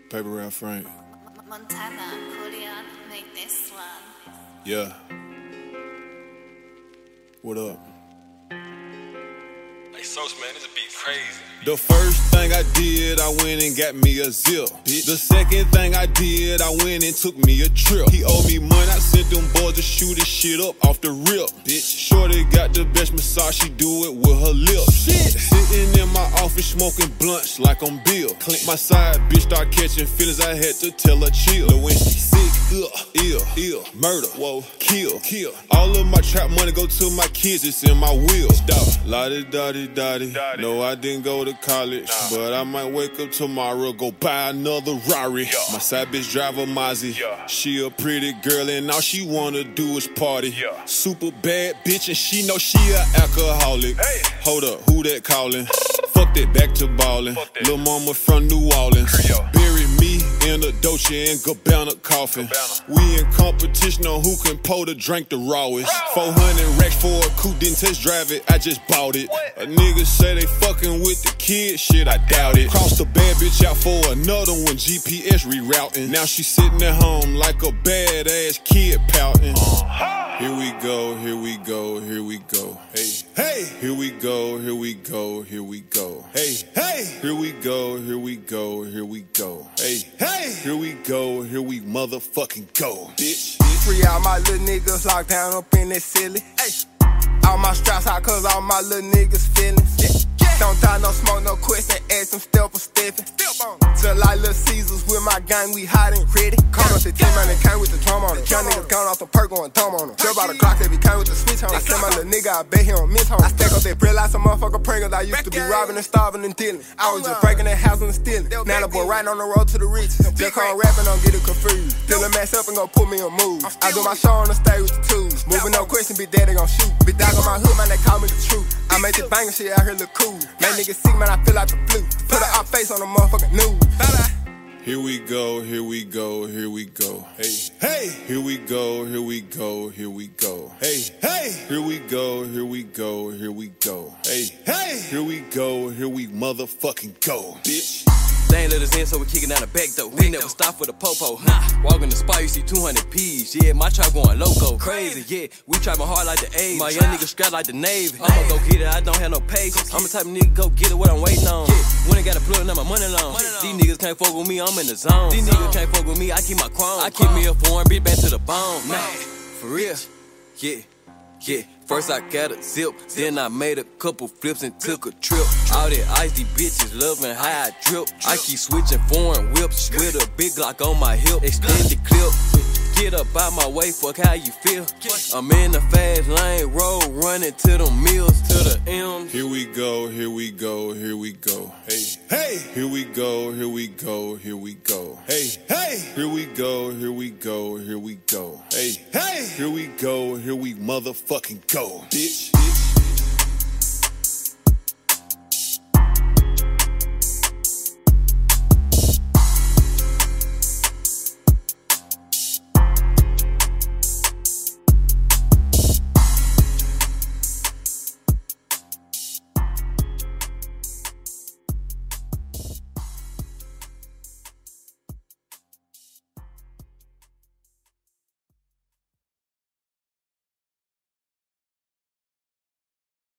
Paper Route Frank. Montana, Julian, make this one. Yeah. What up? Hey, Sauce, man, this beat crazy. The first thing I did, I went and got me a zip. Bitch. The second thing I did, I went and took me a trip. He owed me money, I sent them boys to shoot his shit up off the rip. Bitch. Shorty got the best massage, she do it with her lips. Shit. Sitting in my office smoking blunts like I'm Bill. Clink my side, bitch start catching feelings, I had to tell her chill. But when she sick, ill, murder, whoa, kill. All of my trap money go to my kids, it's in my will. Stop. La-di-da-di-da-di. No, I didn't go to college, but I might wake up tomorrow, go buy another Rari. My side bitch drive a Mozzie. She a pretty girl and all she wanna do is party. Super bad bitch and she know she a alcoholic. Hold up, who that calling? Fuck that, back to ballin'. Lil' mama from New Orleans. Bury me in a Dolce and Gabbana coffin. We in competition on who can pour the drink the rawest. 400 racks for a coupe, didn't test drive it, I just bought it. A nigga say they fucking with the kid, shit, I doubt it. Crossed the bad bitch out for another one, GPS rerouting. Now she sitting at home like a badass kid pouting. Here we go, here we go, here we go. Hey, here we go, here we go, here we go. Hey, here we go, here we go, here we go. Hey, here we go, here we motherfucking go, bitch. Free all my little niggas locked down up in that silly. All my straps out cause all my little niggas feelings. Don't die, no smoke, no question, ask them step for steppin'. Just like Lil' Caesars with my gang, we hot and ready. Caught up the team and they came with the drum on it. Young niggas gone off the perk going dumb on them. Jump out the Glock, they be came with the switch on it. I send my little nigga, I bet he don't miss home. I stack up that bread like some motherfucker Pringles. I used to be robbing and starving and dealing. I was just breaking that house and stealing. Now the boy riding on the road to the riches. Just call rapping, don't get it confused. Fill a mess up and go put me on move. I do my show on the stage with the tools. Moving no question, big daddy gon' shoot. Big dog on my hood, man, they call me the truth. I make this bangin' shit out here look cool. Man, niggas sick, man, I feel like the flu. Put a face on the motherfucking news. Here we go, here we go, here we go. Hey, here we go, here we go, here we go. Hey, here we go, here we go, here we go. Hey, here we go, here we motherfucking go, bitch. They ain't let us in, so we kicking down the back door. We never stop for the popo. Walk in the spot, you see 200 P's. Yeah, my trap going loco. Crazy, yeah. We trapping hard like the A's. My young nigga strapped like the Navy. I'ma go get it, I don't have no patience. I'm the type of nigga go get it, what I'm waiting on. When I got a plug, now my money long. These niggas can't fuck with me, I'm in the zone. These niggas can't fuck with me, I keep my chrome. I keep me a foreign bitch back to the bone. Nah, for real, yeah. First I got a zip, then I made a couple flips and took a trip. All that ice, these bitches loving how I drip. I keep switching foreign whips with a big Glock on my hip. Extended clip, get up out my way, fuck how you feel. I'm in the fast lane, road running to them mills, to the M's. Here we go, here we go, here we go. Hey, here we go, here we go, here we go. Hey, here we go, here we go, here we go. Hey, here we go, here we motherfucking go, bitch.